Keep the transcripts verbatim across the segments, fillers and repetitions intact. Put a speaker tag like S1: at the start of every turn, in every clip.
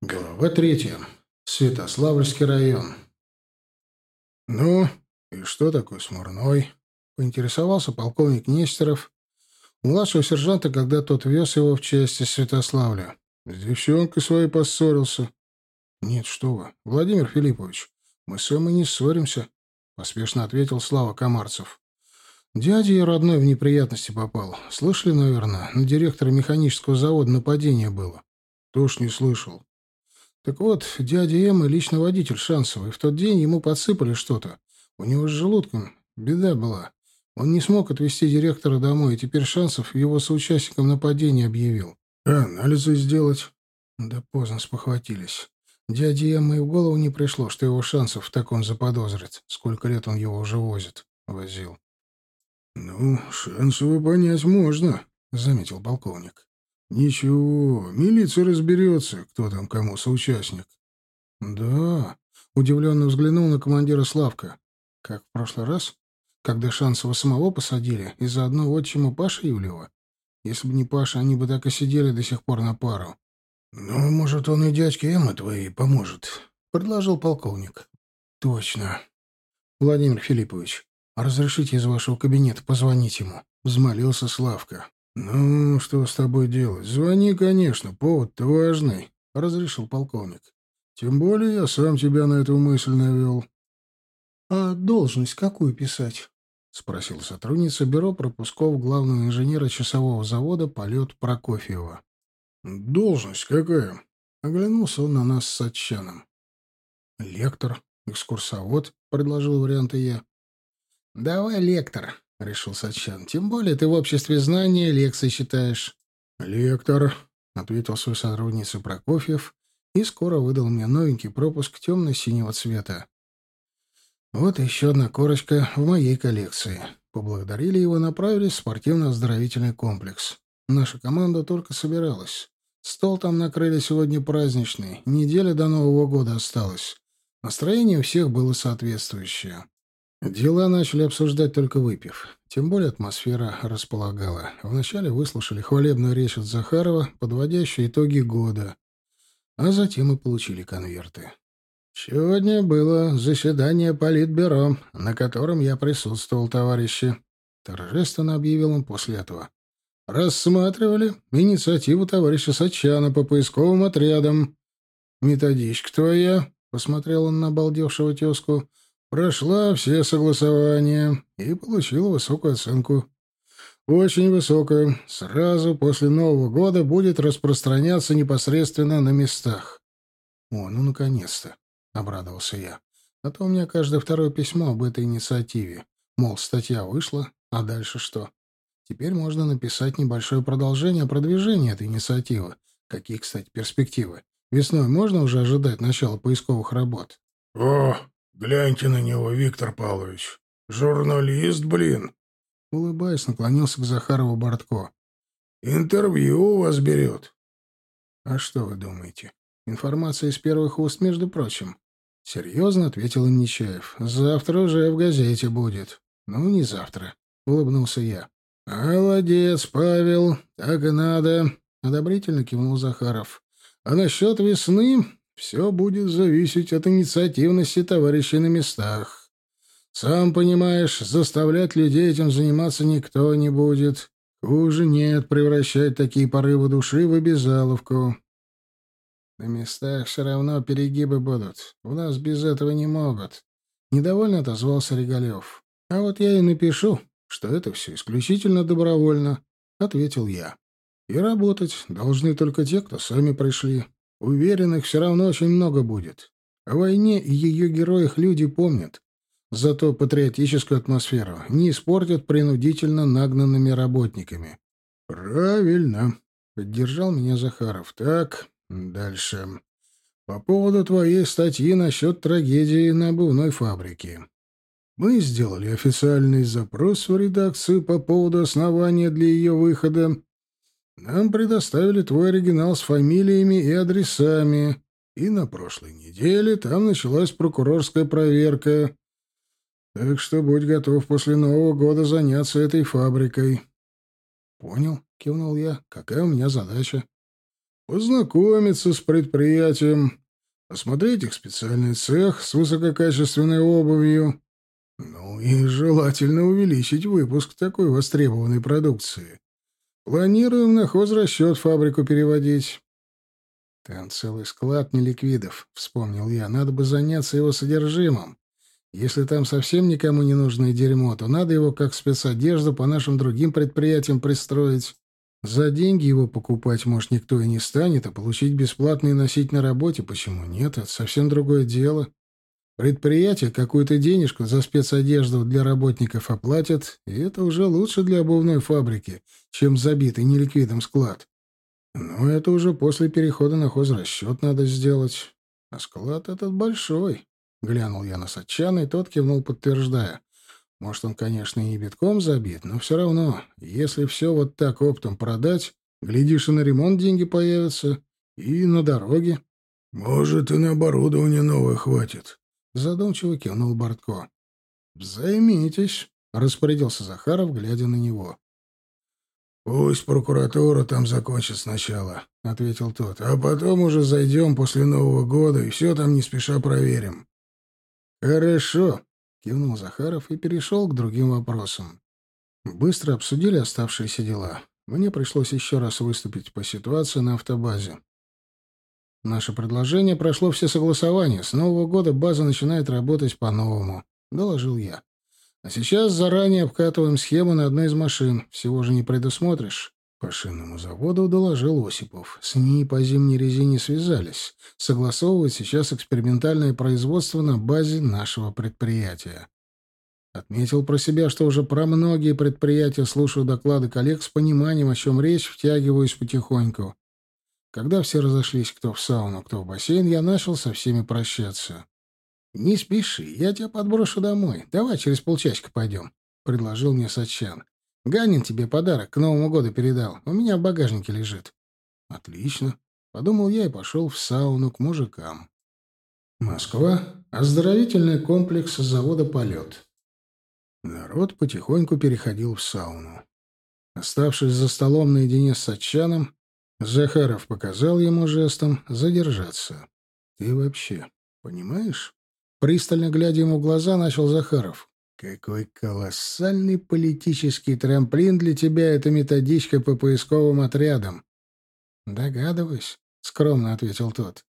S1: Глава третья. Святославльский район. «Ну, и что такое Смурной?» — поинтересовался полковник Нестеров, у младшего сержанта, когда тот вез его в часть из Святославля. «С девчонкой своей поссорился». «Нет, что вы, Владимир Филиппович, мы с вами не ссоримся», — поспешно ответил Слава Комарцев. «Дядя ее родной в неприятности попал. Слышали, наверное, на директора механического завода нападение было?» «Тоже не слышал». Так вот, дядя Эмма — лично водитель Шансовой. В тот день ему подсыпали что-то. У него с желудком беда была. Он не смог отвезти директора домой, и теперь Шансов его соучастником нападения объявил. А анализы сделать? Да поздно спохватились. Дяде Эмма и в голову не пришло, что его Шансов в таком заподозрит. Сколько лет он его уже возит, возил. — Ну, Шансова понять можно, — заметил полковник. «Ничего, милиция разберется, кто там кому соучастник». «Да», — удивленно взглянул на командира Славка. «Как в прошлый раз, когда Шансова самого посадили, и заодно отчима Паши Юлева? Если бы не Паша, они бы так и сидели до сих пор на пару». «Ну, может, он и дядьке Эммы твоей поможет», — предложил полковник. «Точно. Владимир Филиппович, а разрешите из вашего кабинета позвонить ему?» — взмолился Славка. «Ну, что с тобой делать? Звони, конечно, повод-то важный», — разрешил полковник. «Тем более я сам тебя на эту мысль навел». «А должность какую писать?» — спросила сотрудница бюро пропусков главного инженера часового завода «Полет» Прокофьева. «Должность какая?» — оглянулся он на нас с отчаном. «Лектор, экскурсовод», — предложил варианты я. «Давай лектор», — решил Сачан. «Тем более ты в обществе знания лекции читаешь». «Лектор», — ответил свой сотруднице Прокофьев и скоро выдал мне новенький пропуск темно-синего цвета. Вот еще одна корочка в моей коллекции. Поблагодарили его, направились в спортивно-оздоровительный комплекс. Наша команда только собиралась. Стол там накрыли сегодня праздничный, неделя до Нового года осталась. Настроение у всех было соответствующее. Дела начали обсуждать только выпив. Тем более атмосфера располагала. Вначале выслушали хвалебную речь от Захарова, подводящую итоги года. А затем и получили конверты. «Сегодня было заседание Политбюро, на котором я присутствовал, товарищи», — торжественно объявил он после этого. «Рассматривали инициативу товарища Сачана по поисковым отрядам. Методичка твоя», — посмотрел он на обалдевшего тезку, — «прошла все согласования и получила высокую оценку. Очень высокую. Сразу после Нового года будет распространяться непосредственно на местах». «О, ну, наконец-то!» — обрадовался я. «А то у меня каждое второе письмо об этой инициативе. Мол, статья вышла, а дальше что? Теперь можно написать небольшое продолжение о продвижении этой инициативы. Какие, кстати, перспективы? Весной можно уже ожидать начала поисковых работ?»
S2: «О, гляньте на него, Виктор Павлович. Журналист, блин!»
S1: Улыбаясь, наклонился к Захарову Бортко.
S2: «Интервью у вас берет».
S1: «А что вы думаете? Информация из первых уст, между прочим». «Серьезно», — ответил им Нечаев. «Завтра уже в газете будет». «Ну, не завтра», — улыбнулся я. «Молодец, Павел, так и надо», — одобрительно кивнул Захаров. «А насчет весны все будет зависеть от инициативности товарищей на местах. Сам понимаешь, заставлять людей этим заниматься никто не будет. Хуже нет превращать такие порывы души в обязаловку». «На местах все равно перегибы будут. У нас без этого не могут», — недовольно отозвался Регалев. «А вот я и напишу, что это все исключительно добровольно», — ответил я. «И работать должны только те, кто сами пришли. Уверенных все равно очень много будет. О войне и ее героях люди помнят. Зато патриотическую атмосферу не испортят принудительно нагнанными работниками». «Правильно», — поддержал меня Захаров. «Так, дальше. По поводу твоей статьи насчет трагедии на обувной фабрике. Мы сделали официальный запрос в редакцию по поводу основания для ее выхода. Нам предоставили твой оригинал с фамилиями и адресами, и на прошлой неделе там началась прокурорская проверка. Так что будь готов после Нового года заняться этой фабрикой». «Понял», — кивнул я. «Какая у меня задача?» познакомиться с предприятием, осмотреть их специальный цех с высококачественной обувью, ну и желательно увеличить выпуск такой востребованной продукции. Планируем на хозрасчет фабрику переводить. Там целый склад неликвидов, вспомнил я. Надо бы заняться его содержимым. Если там совсем никому не нужное дерьмо, то надо его как спецодежду по нашим другим предприятиям пристроить. За деньги его покупать, может, никто и не станет, а получить бесплатно и носить на работе, почему нет? Это совсем другое дело. Предприятие какую-то денежку за спецодежду для работников оплатит, и это уже лучше для обувной фабрики, чем забитый неликвидом склад. Но это уже после перехода на хозрасчет надо сделать. А склад этот большой. Глянул я на Сатчана, и тот кивнул, подтверждая. Может, он, конечно, и не битком забит, но все равно, если все вот так оптом продать, глядишь, и на ремонт деньги появятся, и на дороге.
S2: — Может, и на оборудование новое хватит.
S1: Задумчиво кивнул Бортко. «Займитесь», — распорядился Захаров, глядя на него.
S2: «Пусть прокуратура там закончит сначала», — ответил тот. «А потом уже зайдем после Нового года и все там не спеша проверим».
S1: «Хорошо», — кивнул Захаров и перешел к другим вопросам. Быстро обсудили оставшиеся дела. Мне пришлось еще раз выступить по ситуации на автобазе. Наше предложение прошло все согласования. С Нового года база начинает работать по-новому, — доложил я. А сейчас заранее обкатываем схему на одной из машин. Всего же не предусмотришь. По шинному заводу доложил Осипов. С ней по зимней резине связались. Согласовывают сейчас экспериментальное производство на базе нашего предприятия. Отметил про себя, что уже про многие предприятия слушаю доклады коллег с пониманием, о чем речь, втягиваюсь потихоньку. Когда все разошлись, кто в сауну, кто в бассейн, я начал со всеми прощаться. «Не спеши, я тебя подброшу домой. Давай через полчасика пойдем», — предложил мне Сатчан. «Ганин тебе подарок к Новому году передал. У меня в багажнике лежит». «Отлично», — подумал я и пошел в сауну к мужикам. Москва. Оздоровительный комплекс завода «Полет». Народ потихоньку переходил в сауну. Оставшись за столом наедине с Сатчаном, Захаров показал ему жестом задержаться. «Ты вообще понимаешь?» Пристально глядя ему в глаза, начал Захаров. «Какой колоссальный политический трамплин для тебя эта методичка по поисковым отрядам!» «Догадываюсь», — скромно ответил тот.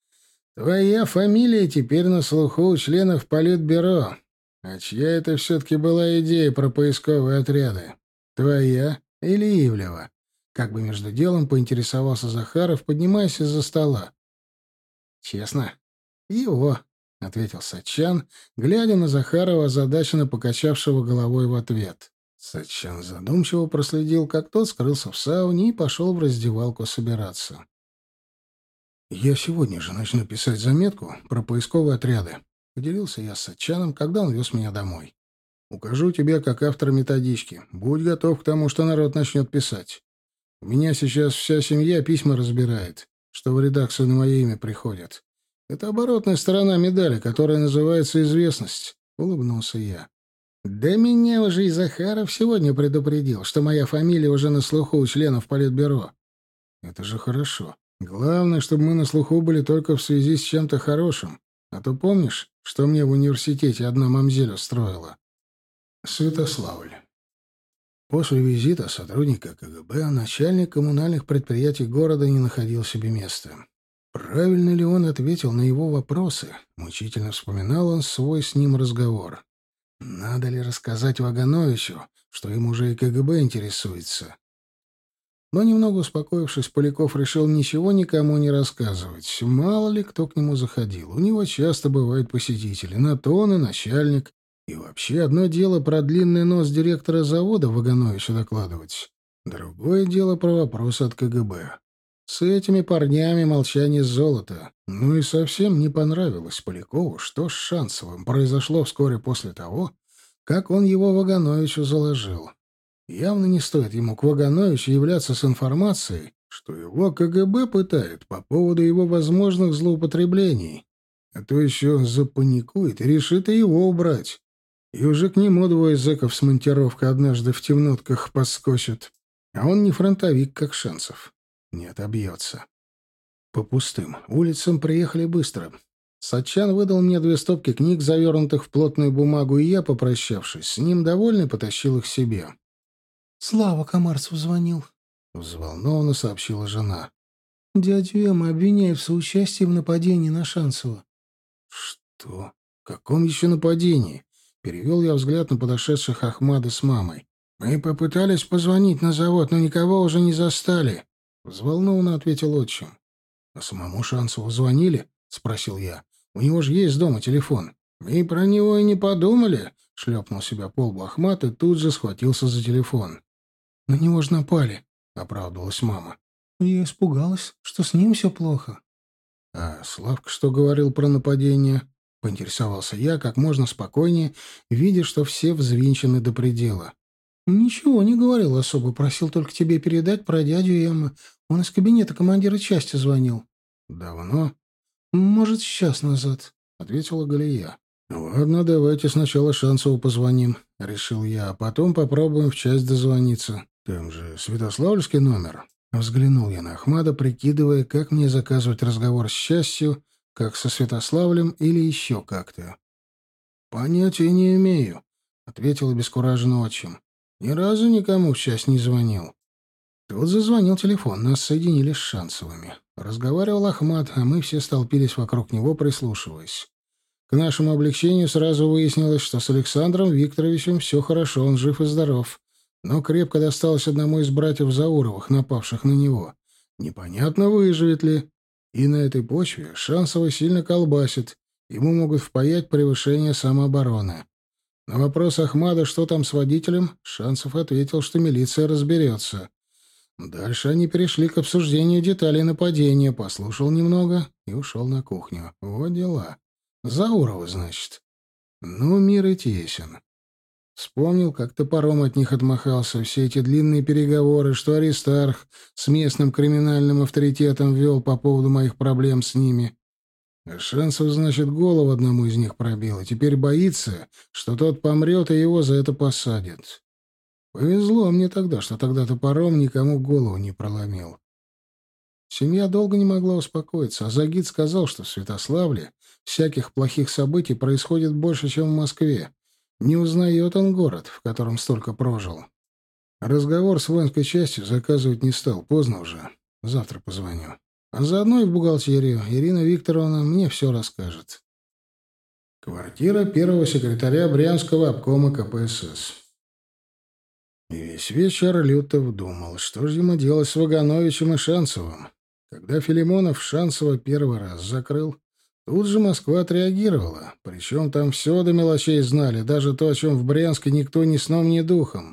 S1: «Твоя фамилия теперь на слуху у членов Политбюро. А чья это все-таки была идея про поисковые отряды? Твоя или Ивлева?» Как бы между делом поинтересовался Захаров, поднимаясь из-за стола. «Честно, его», — ответил Сатчан, глядя на Захарова, озадаченно покачавшего головой в ответ. Сатчан задумчиво проследил, как тот скрылся в сауне и пошел в раздевалку собираться. «Я сегодня же начну писать заметку про поисковые отряды», — поделился я с Сатчаном, когда он вез меня домой. «Укажу тебе как автор методички. Будь готов к тому, что народ начнет писать. У меня сейчас вся семья письма разбирает, что в редакцию на мое имя приходят. Это оборотная сторона медали, которая называется известность», — улыбнулся я. «Да меня уже и Захаров сегодня предупредил, что моя фамилия уже на слуху у членов Политбюро». «Это же хорошо. Главное, чтобы мы на слуху были только в связи с чем-то хорошим. А то помнишь, что мне в университете одна мамзель устроила?» Святославль. После визита сотрудника КГБ начальник коммунальных предприятий города не находил себе места. Правильно ли он ответил на его вопросы? Мучительно вспоминал он свой с ним разговор. Надо ли рассказать Вагановичу, что им уже и КГБ интересуется? Но, немного успокоившись, Поляков решил ничего никому не рассказывать. Мало ли кто к нему заходил. У него часто бывают посетители. На то он и начальник. И вообще, одно дело про длинный нос директора завода Вагановича докладывать. Другое дело про вопросы от КГБ. С этими парнями молчание золото. Ну и совсем не понравилось Полякову, что с Шансовым произошло вскоре после того, как он его Вагановичу заложил. Явно не стоит ему к Вагановичу являться с информацией, что его КГБ пытает по поводу его возможных злоупотреблений. А то еще запаникует и решит и его убрать. И уже к нему двое зэков с монтировкой однажды в темнотках подскочат. А он не фронтовик, как Шансов. Не отобьется. По пустым улицам приехали быстро. Сатчан выдал мне две стопки книг, завернутых в плотную бумагу, и я, попрощавшись с ним, довольный, потащил их себе. «Слава Комарцев звонил», — взволнованно сообщила жена. «Дядю Эмма обвиняют в соучастии в нападении на Шансова». «Что? В каком еще нападении?» — перевел я взгляд на подошедших Ахмада с мамой. «Мы попытались позвонить на завод, но никого уже не застали», — взволнованно ответил отчим. «А самому Шансову звонили?» — спросил я. «У него же есть дома телефон». «Мы про него и не подумали», — шлепнул себя по лбу Ахмат и тут же схватился за телефон. «На него же напали», — оправдывалась мама. «Я испугалась, что с ним все плохо». «А Славка что говорил про нападение?» — поинтересовался я как можно спокойнее, видя, что все взвинчены до предела. «Ничего не говорил особо, просил только тебе передать про дядю Эммы. Он из кабинета командира части звонил». «Давно?» «Может, час назад», — ответила Галия. «Ладно, давайте сначала Шансову позвоним», — решил я, «а потом попробуем в часть дозвониться. Там же Святославльский номер». Взглянул я на Ахмада, прикидывая, как мне заказывать разговор с частью, как со Святославлем или еще как-то. «Понятия не имею», — ответил обескураженно отчим. «Ни разу никому в часть не звонил». Тут зазвонил телефон, нас соединили с Шансовыми. Разговаривал Ахмад, а мы все столпились вокруг него, прислушиваясь. К нашему облегчению сразу выяснилось, что с Александром Викторовичем все хорошо, он жив и здоров. Но крепко досталось одному из братьев Зауровых, напавших на него. Непонятно, выживет ли. И на этой почве Шансова сильно колбасит. Ему могут впаять превышение самообороны. На вопрос Ахмада, что там с водителем, Шансов ответил, что милиция разберется. Дальше они перешли к обсуждению деталей нападения, послушал немного и ушел на кухню. Вот дела. Заурова, значит. Ну, мир и тесен. Вспомнил, как топором от них отмахался, все эти длинные переговоры, что Аристарх с местным криминальным авторитетом вел по поводу моих проблем с ними. А Шансов, значит, голову одному из них пробил, и теперь боится, что тот помрет, и его за это посадят. Повезло мне тогда, что тогда топором никому голову не проломил. Семья долго не могла успокоиться, а Загид сказал, что в Святославле всяких плохих событий происходит больше, чем в Москве. Не узнает он город, в котором столько прожил. Разговор с воинской частью заказывать не стал, поздно уже. Завтра позвоню. А заодно и в бухгалтерию. Ирина Викторовна мне все расскажет. Квартира первого секретаря Брянского обкома ка пэ эс эс. И весь вечер Лютов думал, что же ему делать с Вагановичем и Шансовым. Когда Филимонов Шансова первый раз закрыл, тут же Москва отреагировала. Причем там все до мелочей знали, даже то, о чем в Брянске никто ни сном, ни духом.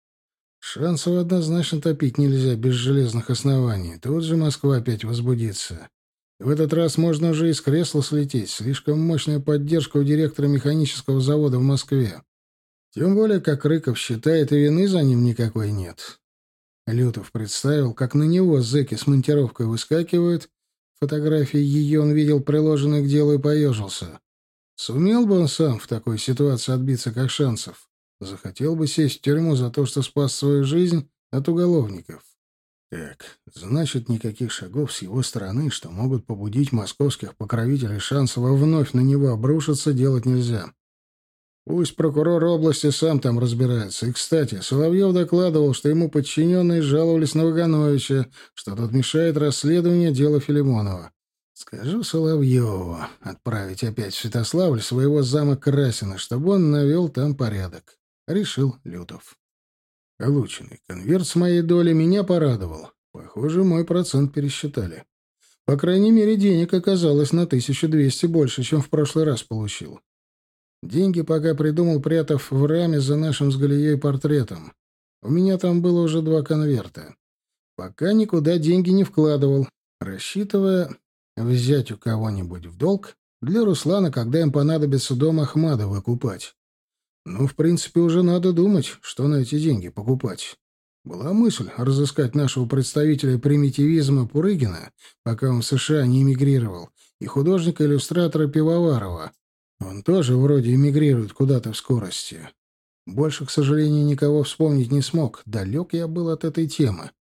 S1: Шансова однозначно топить нельзя без железных оснований. Тут же Москва опять возбудится. И в этот раз можно уже из кресла слететь. Слишком мощная поддержка у директора механического завода в Москве. Тем более, как Рыков считает, и вины за ним никакой нет. Лютов представил, как на него зэки с монтировкой выскакивают. Фотографии ее он видел приложенные к делу и поежился. Сумел бы он сам в такой ситуации отбиться, как Шансов? Захотел бы сесть в тюрьму за то, что спас свою жизнь от уголовников. Так, значит, никаких шагов с его стороны, что могут побудить московских покровителей Шансова вновь на него обрушиться, делать нельзя. Пусть прокурор области сам там разбирается. И, кстати, Соловьев докладывал, что ему подчиненные жаловались на Вагановича, что тот мешает расследованию дела Филимонова. Скажу Соловьеву отправить опять в Святославль своего зама Красина, чтобы он навел там порядок. Решил Лютов. Полученный конверт с моей доли меня порадовал. Похоже, мой процент пересчитали. По крайней мере, денег оказалось на тысячу двести больше, чем в прошлый раз получил. Деньги пока придумал, прятав в раме за нашим с Галией портретом. У меня там было уже два конверта. Пока никуда деньги не вкладывал, рассчитывая взять у кого-нибудь в долг для Руслана, когда им понадобится дом Ахмада выкупать. Ну, в принципе, уже надо думать, что на эти деньги покупать. Была мысль разыскать нашего представителя примитивизма Пурыгина, пока он в США не эмигрировал, и художника-иллюстратора Пивоварова. Он тоже вроде эмигрирует куда-то в скорости. Больше, к сожалению, никого вспомнить не смог. Далек я был от этой темы.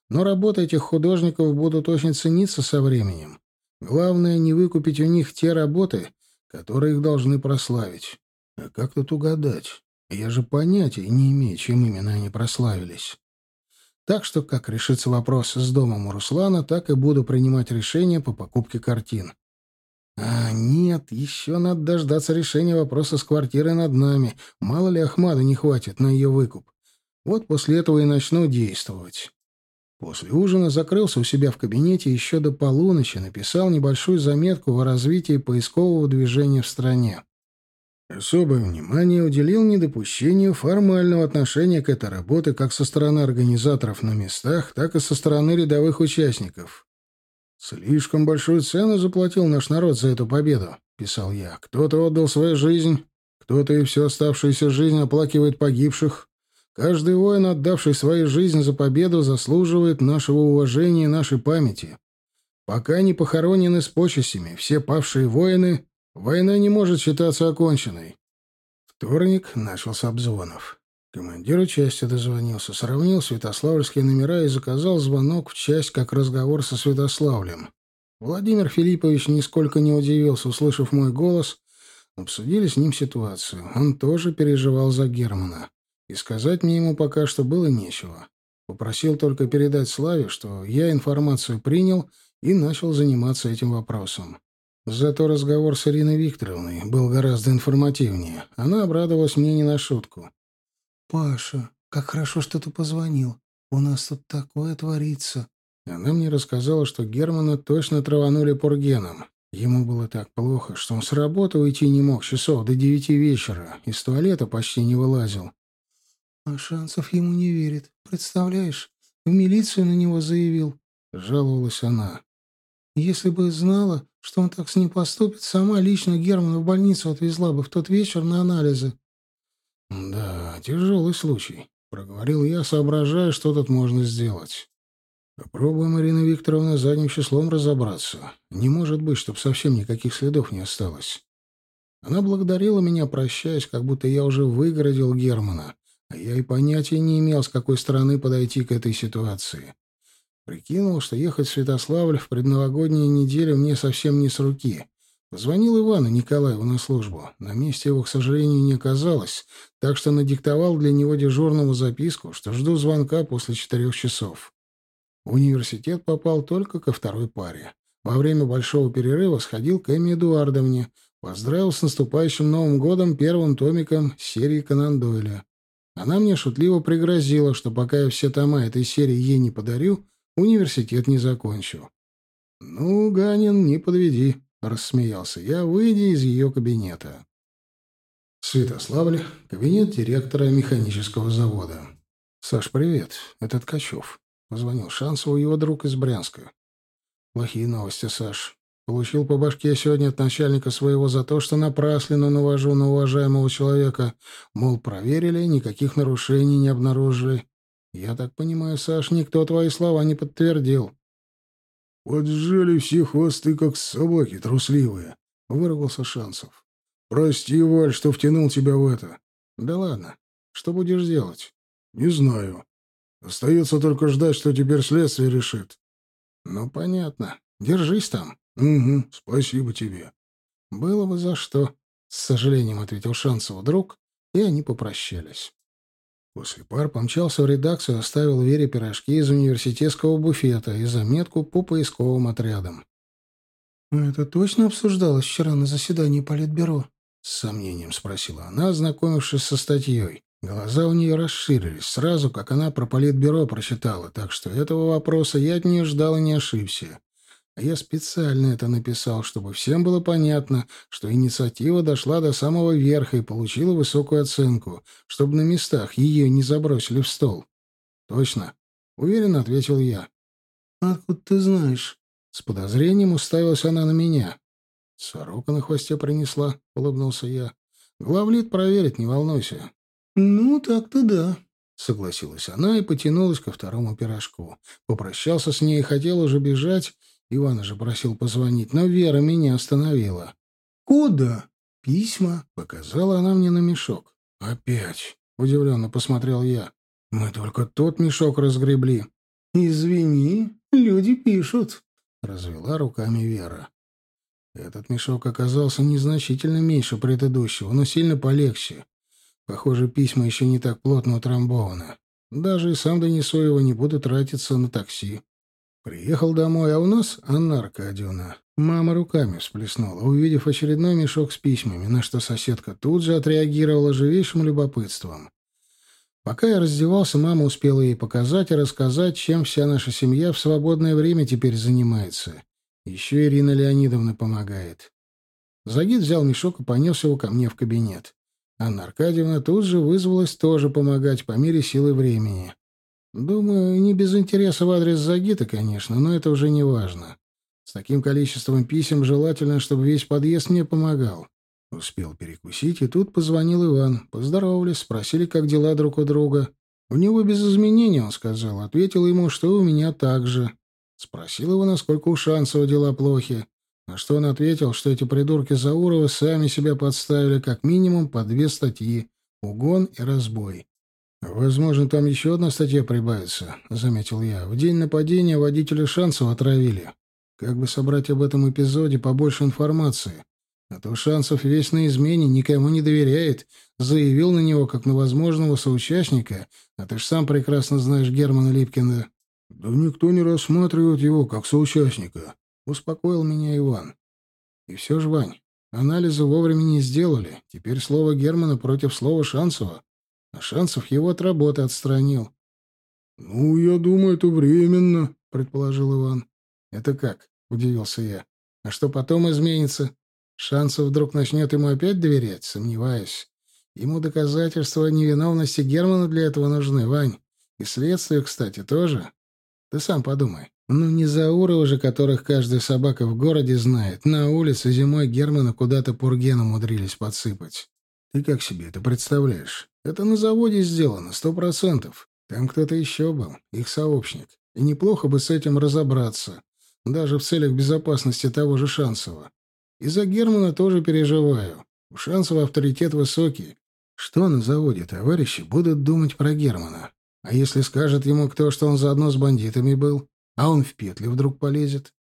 S1: Но работы этих художников будут очень цениться со временем. Главное, не выкупить у них те работы, которые их должны прославить. А как тут угадать? Я же понятия не имею, чем именно они прославились. Так что, как решится вопрос с домом у Руслана, так и буду принимать решение по покупке картин. А нет, еще надо дождаться решения вопроса с квартирой над нами. Мало ли Ахмада не хватит на ее выкуп. Вот после этого и начну действовать. После ужина закрылся у себя в кабинете еще до полуночи, написал небольшую заметку о развитии поискового движения в стране. Особое внимание уделил недопущению формального отношения к этой работе как со стороны организаторов на местах, так и со стороны рядовых участников. «Слишком большую цену заплатил наш народ за эту победу», — писал я. «Кто-то отдал свою жизнь, кто-то и всю оставшуюся жизнь оплакивает погибших. Каждый воин, отдавший свою жизнь за победу, заслуживает нашего уважения и нашей памяти. Пока не похоронены с почестями все павшие воины, война не может считаться оконченной». Вторник начался Обзвонов. Командиру части дозвонился, сравнил святославльские номера и заказал звонок в часть как разговор со Святославлем. Владимир Филиппович нисколько не удивился, услышав мой голос. Обсудили с ним ситуацию. Он тоже переживал за Германа. И сказать мне ему пока что было нечего. Попросил только передать Славе, что я информацию принял и начал заниматься этим вопросом. Зато разговор с Ириной Викторовной был гораздо информативнее. Она обрадовалась мне не на шутку. «Паша, как хорошо, что ты позвонил. У нас тут такое творится». Она мне рассказала, что Германа точно траванули пургеном. Ему было так плохо, что он с работы уйти не мог часов до девяти вечера, из туалета почти не вылазил. «А Шанцев ему не верит. Представляешь, в милицию на него заявил», — жаловалась она. «Если бы знала, что он так с ним поступит, сама лично Германа в больницу отвезла бы в тот вечер на анализы». «Да, тяжелый случай», — проговорил я, соображая, что тут можно сделать. «Попробуем, Ирина Викторовна, задним числом разобраться. Не может быть, чтобы совсем никаких следов не осталось». Она благодарила меня, прощаясь, как будто я уже выгородил Германа, а я и понятия не имел, с какой стороны подойти к этой ситуации. Прикинул, что ехать в Святославль в предновогоднюю неделю мне совсем не с руки. Позвонил Ивану Николаеву на службу. На месте его, к сожалению, не оказалось, так что надиктовал для него дежурному записку, что жду звонка после четырех часов. В университет попал только ко второй паре. Во время большого перерыва сходил к Эмме Эдуардовне, поздравил с наступающим Новым годом первым томиком серии Конан Дойля. Она мне шутливо пригрозила, что пока я все тома этой серии ей не подарю, университет не закончу. «Ну, Ганин, не подведи», — рассмеялся я, выйдя из ее кабинета. Святославль, кабинет директора механического завода. «Саш, привет. Это Ткачев». Позвонил Шансову его друг из Брянска. «Плохие новости, Саш. Получил по башке сегодня от начальника своего за то, что напрасленно навожу на уважаемого человека. Мол, проверили, никаких нарушений не обнаружили. Я так понимаю, Саш, никто твои слова не подтвердил».
S2: «Поджали все хвосты, как собаки трусливые», — выругался Шансов. «Прости, Валь, что втянул тебя в это».
S1: «Да ладно. Что будешь делать?»
S2: «Не знаю. Остается только ждать, что теперь следствие решит».
S1: «Ну, понятно. Держись там».
S2: «Угу, спасибо тебе».
S1: «Было бы за что», — с сожалением ответил Шансов друг, и они попрощались. После пар помчался в редакцию, оставил Вере пирожки из университетского буфета и заметку по поисковым отрядам. «Это точно обсуждалось вчера на заседании Политбюро?» — с сомнением спросила она, ознакомившись со статьей. Глаза у нее расширились сразу, как она про Политбюро прочитала, так что этого вопроса я от нее ждал и не ошибся. А я специально это написал, чтобы всем было понятно, что инициатива дошла до самого верха и получила высокую оценку, чтобы на местах ее не забросили в стол. «Точно», — уверенно ответил я. «Откуда ты знаешь?» С подозрением уставилась она на меня. «Сорока на хвосте принесла», — улыбнулся я. «Главлит проверит, не волнуйся». «Ну, так-то да», — согласилась она и потянулась ко второму пирожку. Попрощался с ней и хотел уже бежать. Иван же просил позвонить, но Вера меня остановила. «Куда?» «Письма», — показала она мне на мешок. «Опять?» — удивленно посмотрел я. «Мы только тот мешок разгребли». «Извини, люди пишут», — развела руками Вера. Этот мешок оказался незначительно меньше предыдущего, но сильно полегче. Похоже, письма еще не так плотно утрамбованы. Даже и сам донесу его, не буду тратиться на такси. Приехал домой, а у нас Анна Аркадьевна. Мама руками всплеснула, увидев очередной мешок с письмами, на что соседка тут же отреагировала живейшим любопытством. Пока я раздевался, мама успела ей показать и рассказать, чем вся наша семья в свободное время теперь занимается. Еще Ирина Леонидовна помогает. Загид взял мешок и понес его ко мне в кабинет. Анна Аркадьевна тут же вызвалась тоже помогать по мере силы времени. Думаю, не без интереса в адрес Загита, конечно, но это уже не важно. С таким количеством писем желательно, чтобы весь подъезд мне помогал. Успел перекусить, и тут позвонил Иван. Поздоровались, спросили, как дела друг у друга. У него без изменений, он сказал. Ответил ему, что у меня так же. Спросил его, насколько у Шанцева дела плохи. На что он ответил, что эти придурки Зауровы сами себя подставили как минимум по две статьи — угон и разбой. «Возможно, там еще одна статья прибавится», — заметил я. «В день нападения водителя Шанцева отравили. Как бы собрать об этом эпизоде побольше информации? А то Шанцев весь на измене, никому не доверяет, заявил на него как на возможного соучастника, а ты ж сам прекрасно знаешь Германа Липкина». «Да никто не рассматривает его как соучастника», — успокоил меня Иван. «И все же, Вань, анализы вовремя не сделали. Теперь слово Германа против слова Шанцева. А Шанцев его от работы отстранил». «Ну, я думаю, это временно», — предположил Иван. «Это как?» — удивился я. «А что потом изменится? Шанцев вдруг начнет ему опять доверять? Сомневаюсь. Ему доказательства невиновности Германа для этого нужны, Вань. И следствие, кстати, тоже. Ты сам подумай. Ну, не Зауры уже, которых каждая собака в городе знает. На улице зимой Германа куда-то пургеном умудрились подсыпать. Ты как себе это представляешь? Это на заводе сделано, сто процентов. Там кто-то еще был, их сообщник. И неплохо бы с этим разобраться, даже в целях безопасности того же Шанцева. И за Германа тоже переживаю. У Шанцева авторитет высокий. Что на заводе товарищи будут думать про Германа? А если скажет ему кто, что он заодно с бандитами был, а он в петли вдруг полезет?